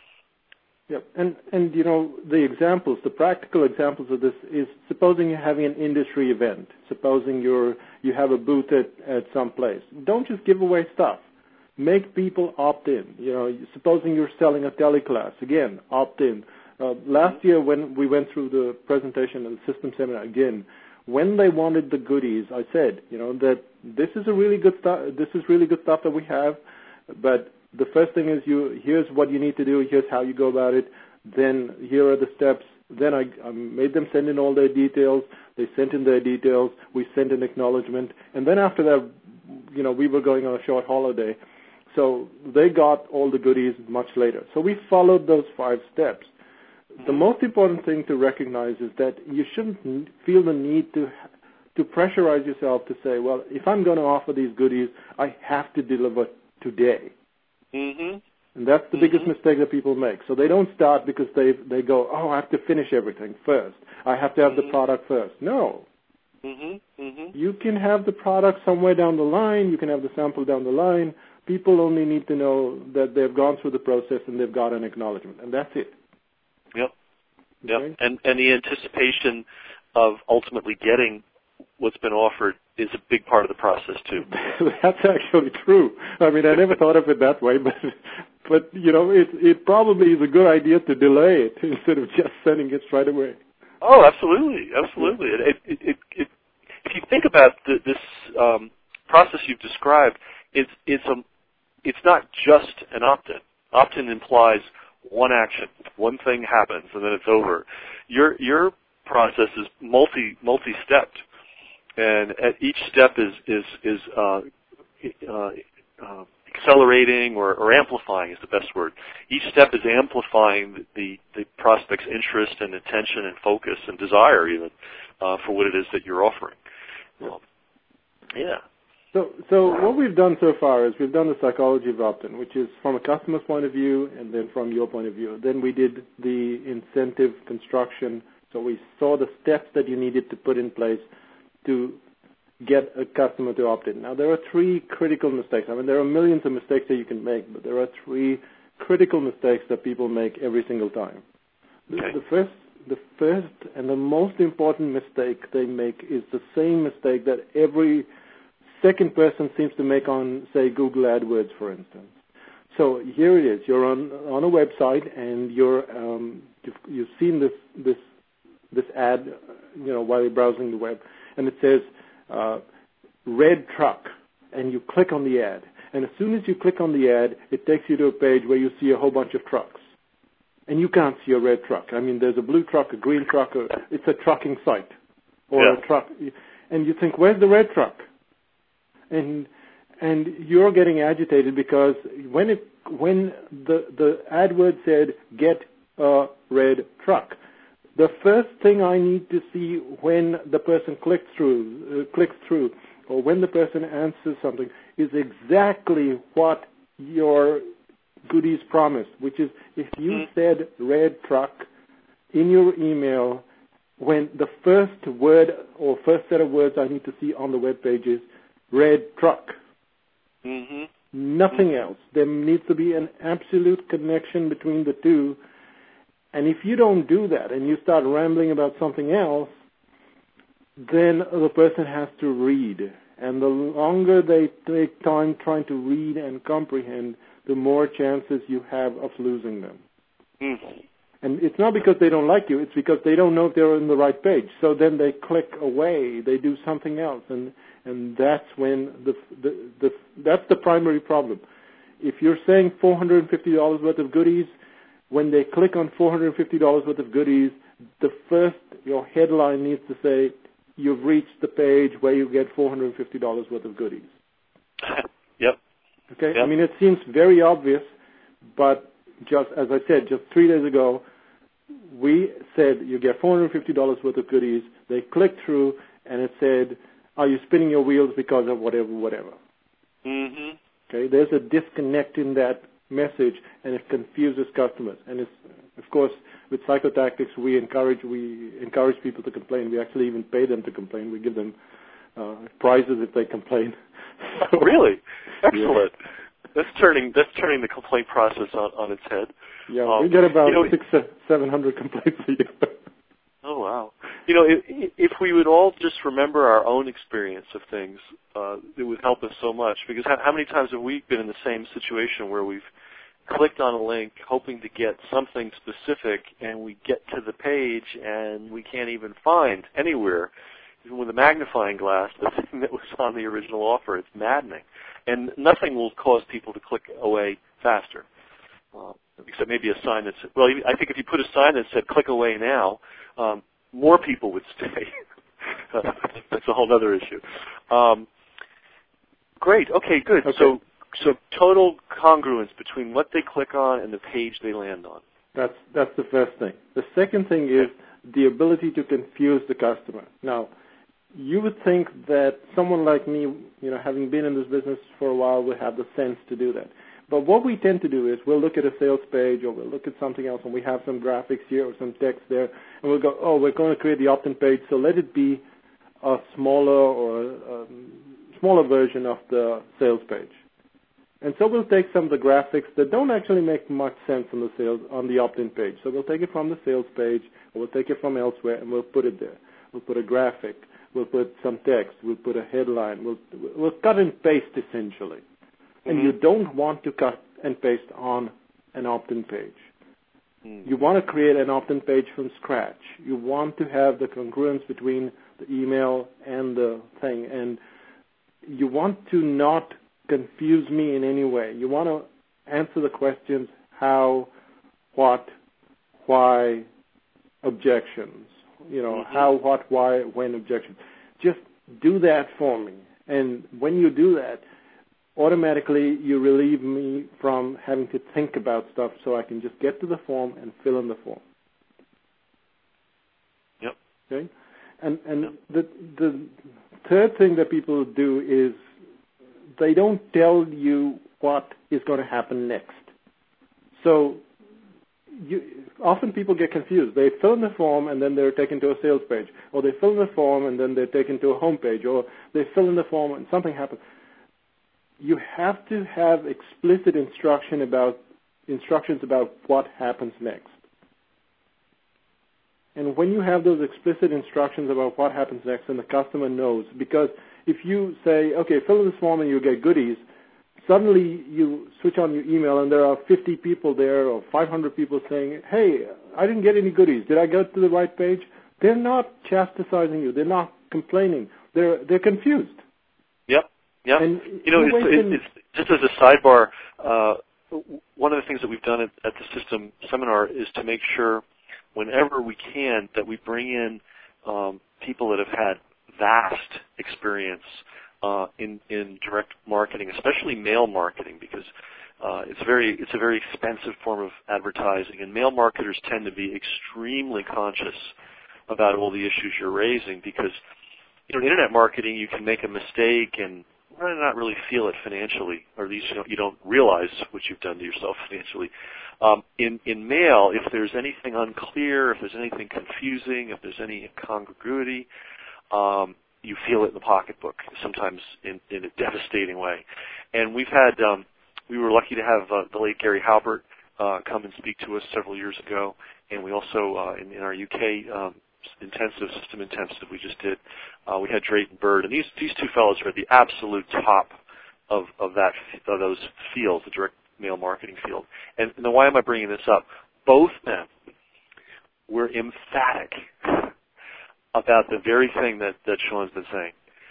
Yep, and and you know the examples, the practical examples of this is supposing you're having an industry event. Supposing you're you have a booth at at some place. Don't just give away stuff. Make people opt in. You know, supposing you're selling a teleclass, again, opt in. Uh, last year when we went through the presentation of the system seminar, again, when they wanted the goodies, I said, you know, that this is a really good stuff. This is really good stuff that we have, but the first thing is you. Here's what you need to do. Here's how you go about it. Then here are the steps. Then I, I made them send in all their details. They sent in their details. We sent an acknowledgement, and then after that, you know, we were going on a short holiday. So they got all the goodies much later. So we followed those five steps. The most important thing to recognize is that you shouldn't feel the need to to pressurize yourself to say, well, if I'm going to offer these goodies, I have to deliver today. Mm-hmm. And that's the mm-hmm. biggest mistake that people make. So they don't start because they they go, oh, I have to finish everything first. I have to have mm-hmm. the product first. No. Mm-hmm. Mm-hmm. You can have the product somewhere down the line. You can have the sample down the line. People only need to know that they've gone through the process and they've got an acknowledgement, and that's it. Yep. Yep. Okay? And and the anticipation of ultimately getting what's been offered is a big part of the process too. That's actually true. I mean, I never thought of it that way, but but you know, it it probably is a good idea to delay it instead of just sending it straight away. Oh, absolutely, absolutely. It, it, it, it, if you think about the, this um, process you've described, it's it's a it's not just an opt-in. Opt-in implies one action, one thing happens, and then it's over. Your your process is multi multi-stepped, and at each step is is is uh, uh, uh, accelerating or, or amplifying is the best word. Each step is amplifying the the prospect's interest and attention and focus and desire even uh, for what it is that you're offering. Well, yeah. So, so what we've done so far is we've done the psychology of opt-in, which is from a customer's point of view and then from your point of view. Then we did the incentive construction. So we saw the steps that you needed to put in place to get a customer to opt in. Now, there are three critical mistakes. I mean, there are millions of mistakes that you can make, but there are three critical mistakes that people make every single time. Okay. The, the first, the first and the most important mistake they make is the same mistake that every second person seems to make on, say, Google AdWords, for instance. So here it is. You're on on a website, and you're um, you've, you've seen this this this ad, you know, while you're browsing the web, and it says uh, "red truck," and you click on the ad, and as soon as you click on the ad, it takes you to a page where you see a whole bunch of trucks, and you can't see a red truck. I mean, there's a blue truck, a green truck, a, it's a trucking site, or yeah. a truck, and you think, where's the red truck? And and you're getting agitated because when it when the the AdWord said get a red truck, the first thing I need to see when the person clicks through uh, clicks through or when the person answers something is exactly what your goodies promised, which is if you mm-hmm. said red truck in your email, when the first word or first set of words I need to see on the web page is red truck. Mm-hmm. Nothing mm-hmm. else. There needs to be an absolute connection between the two, And if you don't do that and you start rambling about something else, then the person has to read. And the longer they take time trying to read and comprehend, the more chances you have of losing them. Mm-hmm. And it's not because they don't like you, it's because they don't know if they're on the right page. So then they click away, they do something else, and and that's when the the, the that's the primary problem. If you're saying four hundred fifty dollars worth of goodies, when they click on four hundred fifty dollars worth of goodies, the first, your headline needs to say, you've reached the page where you get four hundred fifty dollars worth of goodies. Yep. Okay? Yep. I mean, it seems very obvious, but just as I said, just three days ago, we said you get four hundred fifty dollars worth of goodies. They clicked through, and it said, are you spinning your wheels because of whatever, whatever? Mm-hmm. Okay? There's a disconnect in that message, and it confuses customers. And it's, of course, with Psychotactics, we encourage we encourage people to complain. We actually even pay them to complain. We give them uh, prizes if they complain. So, really? Excellent. Yeah. That's turning that's turning the complaint process on, on its head. Yeah, um, we get about you know, six, seven hundred complaints a year. Oh wow! You know, if, if we would all just remember our own experience of things, uh, it would help us so much. Because how, how many times have we been in the same situation where we've clicked on a link hoping to get something specific, and we get to the page and we can't even find anywhere, even with a magnifying glass, the thing that was on the original offer. It's maddening. And nothing will cause people to click away faster, uh, except maybe a sign that said, well, I think if you put a sign that said click away now, um, more people would stay. uh, that's a whole other issue. Um, great. Okay, good. Okay. So so total congruence between what they click on and the page they land on. That's that's the first thing. The second thing is the ability to confuse the customer. Now, you would think that someone like me, you know, having been in this business for a while, would have the sense to do that. But what we tend to do is we'll look at a sales page or we'll look at something else and we have some graphics here or some text there, and we'll go, oh, we're going to create the opt-in page, so let it be a smaller or a, a smaller version of the sales page. And so we'll take some of the graphics that don't actually make much sense on the sales on the opt-in page. So we'll take it from the sales page or we'll take it from elsewhere and we'll put it there. We'll put a graphic. We'll put some text. We'll put a headline. We'll, we'll cut and paste, essentially. Mm-hmm. And you don't want to cut and paste on an opt-in page. Mm-hmm. You want to create an opt-in page from scratch. You want to have the congruence between the email and the thing. And you want to not confuse me in any way. You want to answer the questions how, what, why, objections. You know, mm-hmm. how, what, why, when objections. Just do that for me. And when you do that, automatically you relieve me from having to think about stuff so I can just get to the form and fill in the form. Yep. Okay? And and yep. the the third thing that people do is they don't tell you what is going to happen next. So You, often people get confused. They fill in the form and then they're taken to a sales page, or they fill in the form and then they're taken to a home page, or they fill in the form and something happens. You have to have explicit instruction about instructions about what happens next. And when you have those explicit instructions about what happens next, then the customer knows. Because if you say, okay, fill in this form and you get goodies, suddenly you switch on your email and there are fifty people there or five hundred people saying, hey, I didn't get any goodies. Did I go to the right page? They're not chastising you. They're not complaining. They're they're confused. Yep, yep. And you know, it's, it's, it's, just as a sidebar, uh, one of the things that we've done at, at the System Seminar is to make sure whenever we can that we bring in um, people that have had vast experience Uh, in, in direct marketing, especially mail marketing, because uh, it's very it's a very expensive form of advertising, and mail marketers tend to be extremely conscious about all the issues you're raising. Because you know, in internet marketing, you can make a mistake and well, not really feel it financially, or at least you don't, you don't realize what you've done to yourself financially. Um, in in mail, if there's anything unclear, if there's anything confusing, if there's any incongruity, um, you feel it in the pocketbook, sometimes in, in a devastating way. And we've had, um, we were lucky to have uh, the late Gary Halbert uh, come and speak to us several years ago, and we also, uh, in, in our U K um, intensive, system intensive we just did, uh, we had Drayton Bird, and these, these two fellows are at the absolute top of, of, that, of those fields, the direct mail marketing field. And, and then why am I bringing this up? Both men were emphatic about the very thing that, that Sean's been saying,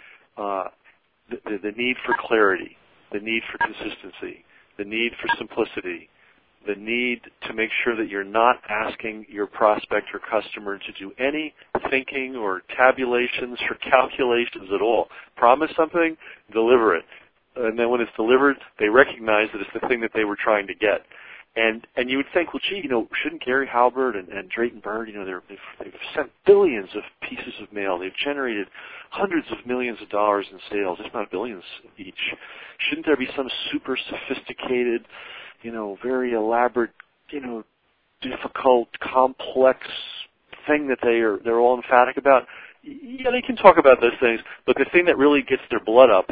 uh, the, the, the need for clarity, the need for consistency, the need for simplicity, the need to make sure that you're not asking your prospect or customer to do any thinking or tabulations or calculations at all. Promise something, deliver it. And then when it's delivered, they recognize that it's the thing that they were trying to get. And and you would think, well, gee, you know, shouldn't Gary Halbert and, and Drayton Bird, you know, they're, they've, they've sent billions of pieces of mail. They've generated hundreds of millions of dollars in sales, if not billions each. Shouldn't there be some super sophisticated, you know, very elaborate, you know, difficult, complex thing that they are they're all emphatic about? Yeah, they can talk about those things, but the thing that really gets their blood up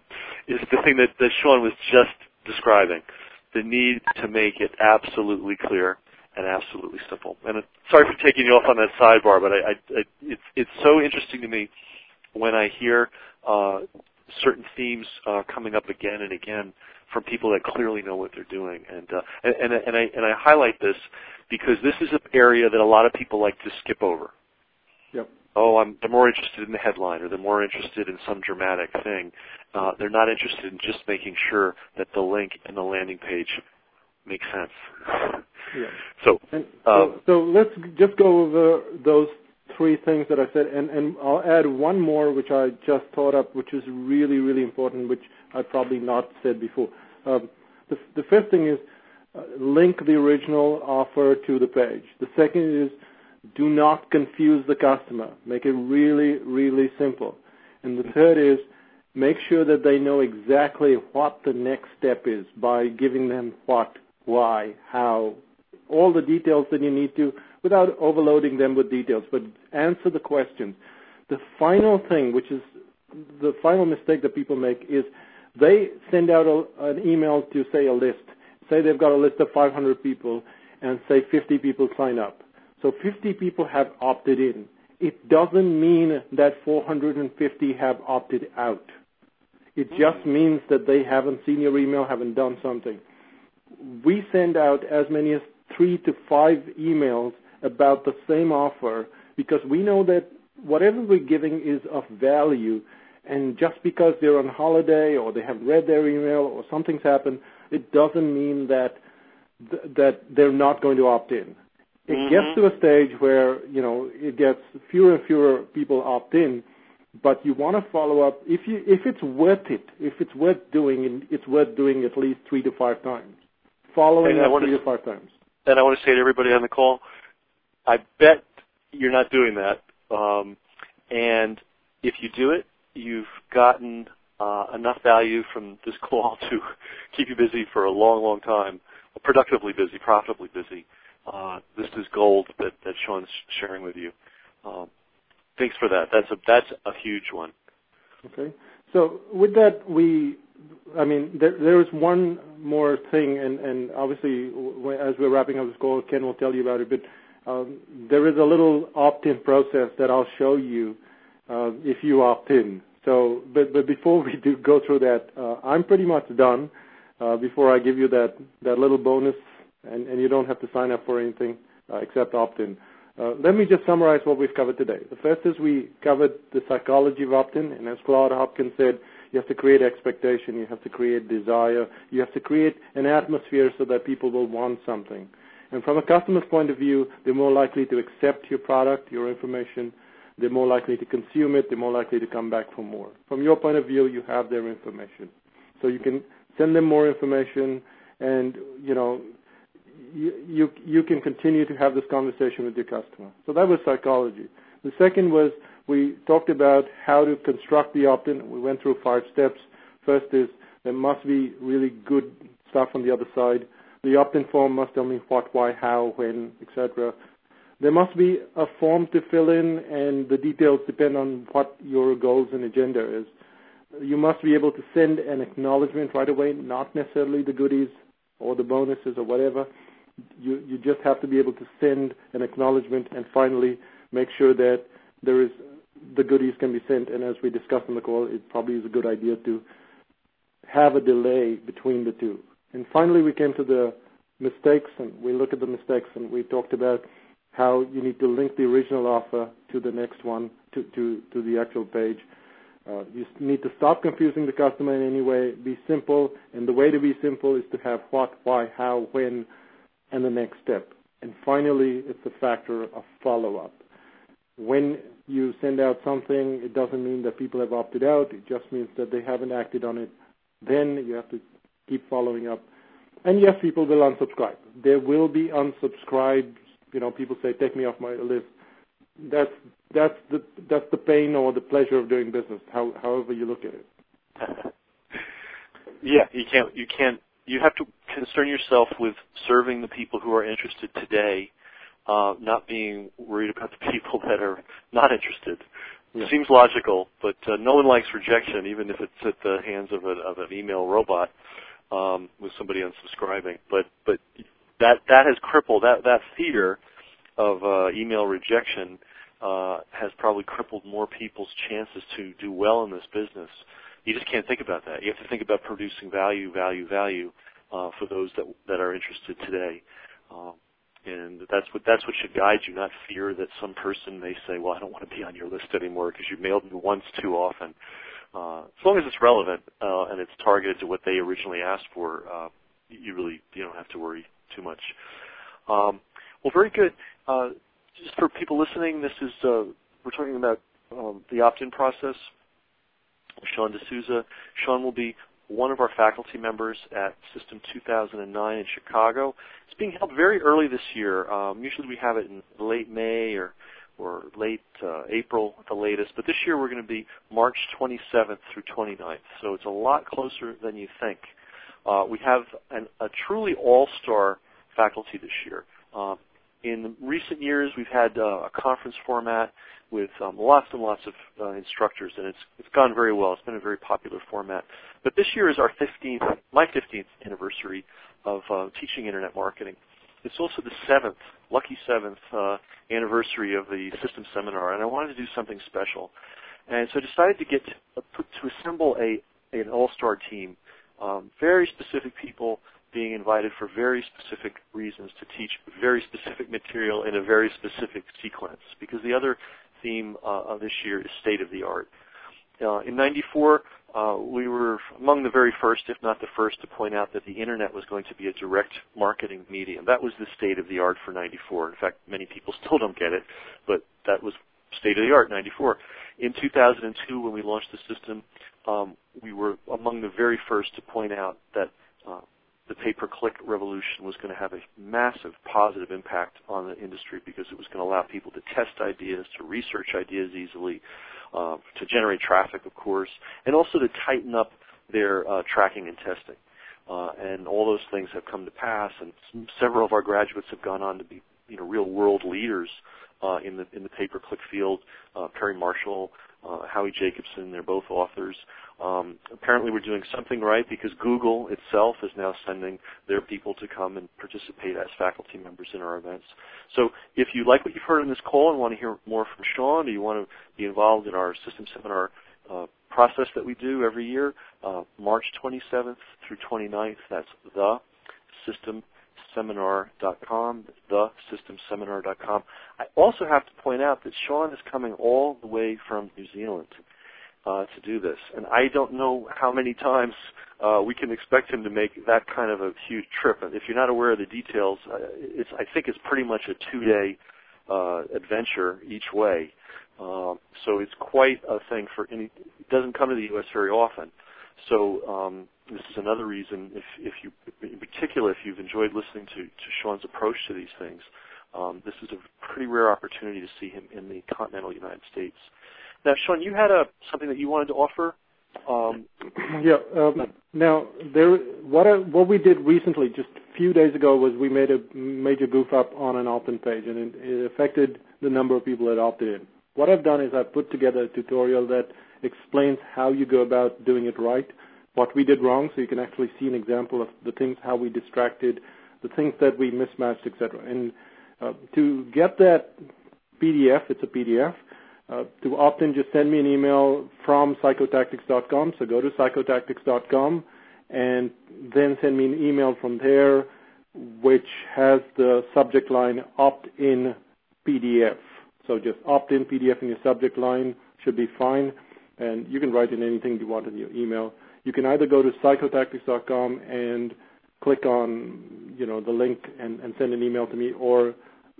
is the thing that, that Sean was just describing. The need to make it absolutely clear and absolutely simple. And uh, sorry for taking you off on that sidebar, but I, I, I, it's, it's so interesting to me when I hear uh, certain themes uh, coming up again and again from people that clearly know what they're doing. And, uh, and, and, and, I, and I highlight this because this is an area that a lot of people like to skip over. Yep. Oh, I'm, they're more interested in the headline, or they're more interested in some dramatic thing. Uh, they're not interested in just making sure that the link and the landing page make sense. Yeah. So, and um, so, so let's just go over those three things that I said, and, and I'll add one more, which I just thought up, which is really, really important, which I probably not said before. Um, the, the first thing is uh, link the original offer to the page. The second is do not confuse the customer. Make it really, really simple. And the third is make sure that they know exactly what the next step is by giving them what, why, how, all the details that you need to without overloading them with details, but answer the questions. The final thing, which is the final mistake that people make, is they send out a, an email to, say, a list. Say they've got a list of five hundred people and say fifty people sign up. So fifty people have opted in. It doesn't mean that four hundred fifty have opted out. It just means that they haven't seen your email, haven't done something. We send out as many as three to five emails about the same offer because we know that whatever we're giving is of value, and just because they're on holiday or they haven't read their email or something's happened, it doesn't mean that th- that they're not going to opt in. It mm-hmm. gets to a stage where, you know, it gets fewer and fewer people opt in, but you want to follow up. If you if it's worth it, if it's worth doing, and it's worth doing at least three to five times. Following up three to five times. And I want to say to everybody on the call, I bet you're not doing that. Um, and if you do it, you've gotten uh, enough value from this call to keep you busy for a long, long time, productively busy, profitably busy. Uh, this is gold that, that Sean's sharing with you. Um, thanks for that. That's a that's a huge one. Okay. So with that, we, I mean, there, there is one more thing, and, and obviously as we're wrapping up this call, Ken will tell you about it, but um, there is a little opt-in process that I'll show you uh, if you opt in. So, but, but before we do go through that, uh, I'm pretty much done uh, before I give you that, that little bonus. And, and you don't have to sign up for anything uh, except opt-in. Uh, let me just summarize what we've covered today. The first is we covered the psychology of opt-in, and as Claude Hopkins said, you have to create expectation, you have to create desire, you have to create an atmosphere so that people will want something. And from a customer's point of view, they're more likely to accept your product, your information, they're more likely to consume it, they're more likely to come back for more. From your point of view, you have their information. So you can send them more information and, you know, You, you you can continue to have this conversation with your customer. So that was psychology. The second was we talked about how to construct the opt-in. We went through five steps. First is there must be really good stuff on the other side. The opt-in form must tell me what, why, how, when, et cetera. There must be a form to fill in, and the details depend on what your goals and agenda is. You must be able to send an acknowledgement right away, not necessarily the goodies or the bonuses or whatever. You, you just have to be able to send an acknowledgement and finally make sure that there is the goodies can be sent. And as we discussed on the call, it probably is a good idea to have a delay between the two. And finally, we came to the mistakes, and we look at the mistakes, and we talked about how you need to link the original offer to the next one, to, to, to the actual page. Uh, you need to stop confusing the customer in any way. Be simple, and the way to be simple is to have what, why, how, when, and the next step. And finally, it's a factor of follow-up. When you send out something, it doesn't mean that people have opted out. It just means that they haven't acted on it. Then you have to keep following up. And yes, people will unsubscribe. There will be unsubscribed. You know, people say, take me off my list. That's that's the that's the pain or the pleasure of doing business, how, however you look at it. Yeah, you can't you can't you have to concern yourself with serving the people who are interested today, uh, not being worried about the people that are not interested. Yeah. It seems logical, but uh, no one likes rejection, even if it's at the hands of, a, of an email robot um, with somebody unsubscribing. But but that that has crippled that that fear of uh, email rejection uh, has probably crippled more people's chances to do well in this business. You just can't think about that. You have to think about producing value, value, value uh, for those that that are interested today. Um, And that's what that's what should guide you, not fear that some person may say, well, I don't want to be on your list anymore because you mailed me once too often. Uh, as long as it's relevant uh, and it's targeted to what they originally asked for, uh, you really you don't have to worry too much. Um, well, very good. Uh, just for people listening, this is uh, we're talking about um, the opt-in process. Sean D'Souza. Sean will be one of our faculty members at System two thousand nine in Chicago. It's being held very early this year. Um, usually we have it in late May or or late uh, April at the latest, but this year we're going to be March twenty-seventh through twenty-ninth, so it's a lot closer than you think. Uh, we have an, a truly all-star faculty this year. Um, in recent years, we've had uh, a conference format with um, lots and lots of uh, instructors, and it's it's gone very well. It's been a very popular format. But this year is our fifteenth, my fifteenth anniversary of uh, teaching internet marketing. It's also the seventh, lucky seventh uh, anniversary of the system seminar, and I wanted to do something special. And so I decided to get to, uh, to assemble a an all-star team, um, very specific people being invited for very specific reasons to teach very specific material in a very specific sequence, because the other theme uh, of this year is state of the art. Uh, in ninety-four, uh, we were among the very first, if not the first, to point out that the internet was going to be a direct marketing medium. That was the state of the art for ninety-four. In fact, many people still don't get it, but that was state of the art, ninety-four. In two thousand two, when we launched the system, um, we were among the very first to point out that uh, the pay-per-click revolution was going to have a massive positive impact on the industry because it was going to allow people to test ideas, to research ideas easily, uh, to generate traffic, of course, and also to tighten up their uh, tracking and testing. Uh, and all those things have come to pass, and some, several of our graduates have gone on to be, you know, real world leaders uh, in the in the pay-per-click field. Uh, Perry Marshall, uh, Howie Jacobson, they're both authors. Um, apparently we're doing something right because Google itself is now sending their people to come and participate as faculty members in our events. So if you like what you've heard in this call and want to hear more from Sean, or you want to be involved in our system seminar uh, process that we do every year, uh, March twenty-seventh through twenty-ninth, that's the system seminar dot com, the system seminar dot com. I also have to point out that Sean is coming all the way from New Zealand Uh, to do this. And I don't know how many times uh, we can expect him to make that kind of a huge trip. And if you're not aware of the details, uh, it's, I think it's pretty much a two-day uh, adventure each way. Uh, so it's quite a thing for any, it doesn't come to the U S very often. So um, this is another reason, if, if you, in particular, if you've enjoyed listening to, to Sean's approach to these things, um, this is a pretty rare opportunity to see him in the continental United States. Now, Sean, you had a, something that you wanted to offer? Um, yeah. Um, now, there, what, I, what we did recently, just a few days ago, was we made a major goof up on an opt-in page, and it, it affected the number of people that opted in. What I've done is I've put together a tutorial that explains how you go about doing it right, what we did wrong, so you can actually see an example of the things, how we distracted the things that we mismatched, et cetera. And uh, to get that P D F, it's a P D F. Uh, to opt in, just send me an email from psychotactics dot com. So go to psychotactics dot com and then send me an email from there, which has the subject line opt-in P D F. So just opt-in P D F in your subject line should be fine. And you can write in anything you want in your email. You can either go to psychotactics dot com and click on, you know, the link and, and send an email to me, or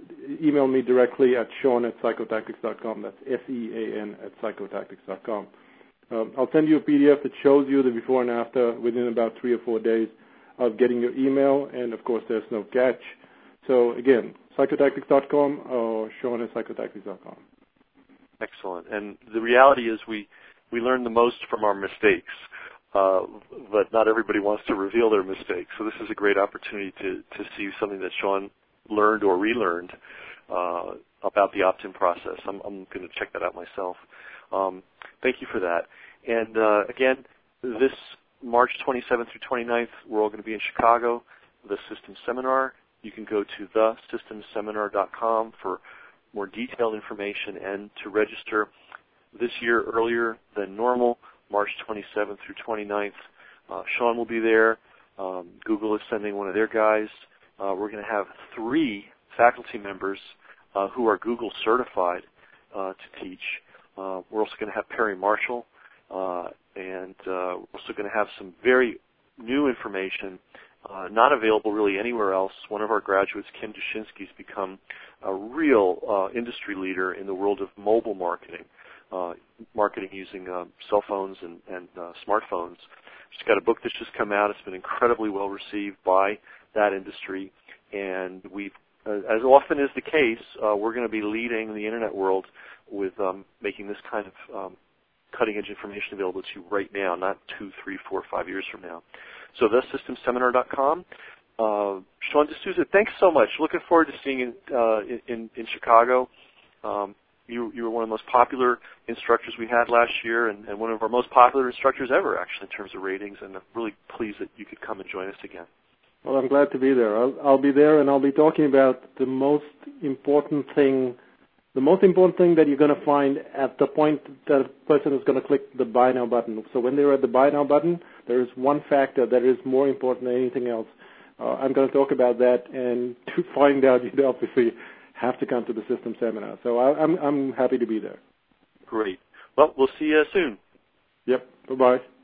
email me directly at Sean at psychotactics dot com. That's S E A N at psychotactics dot com. Um, I'll send you a P D F that shows you the before and after within about three or four days of getting your email, and, of course, there's no catch. So, again, psychotactics dot com or Sean at psychotactics dot com. Excellent. And the reality is we, we learn the most from our mistakes, uh, but not everybody wants to reveal their mistakes. So this is a great opportunity to, to see something that Sean learned or relearned uh, about the opt-in process. I'm, I'm going to check that out myself. Um, thank you for that. And uh, again, this March twenty-seventh through twenty-ninth, we're all going to be in Chicago, the Systems Seminar. You can go to the systems seminar dot com for more detailed information and to register this year earlier than normal, March twenty-seventh through twenty-ninth. Uh, Sean will be there. Um, Google is sending one of their guys. Uh, we're going to have three faculty members uh, who are Google certified uh, to teach. Uh, we're also going to have Perry Marshall, uh, and uh, we're also going to have some very new information uh, not available really anywhere else. One of our graduates, Kim Dushinsky, has become a real uh, industry leader in the world of mobile marketing, uh, marketing using uh, cell phones and, and uh, smartphones. She's got a book that's just come out. It's been incredibly well received by that industry, and we've, uh, as often is the case, uh, we're going to be leading the internet world with um, making this kind of um, cutting-edge information available to you right now, not two, three, four, five years from now. So the systems seminar dot com. Uh, Sean D'Souza, thanks so much. Looking forward to seeing you uh, in, in Chicago. Um, you, you were one of the most popular instructors we had last year, and, and one of our most popular instructors ever, actually, in terms of ratings, and I'm really pleased that you could come and join us again. Well, I'm glad to be there. I'll, I'll be there, and I'll be talking about the most important thing, the most important thing that you're going to find at the point that a person is going to click the Buy Now button. So when they're at the Buy Now button, there is one factor that is more important than anything else. Uh, I'm going to talk about that, and to find out, you'd obviously have to come to the System Seminar. So I, I'm, I'm happy to be there. Great. Well, we'll see you soon. Yep. Bye-bye.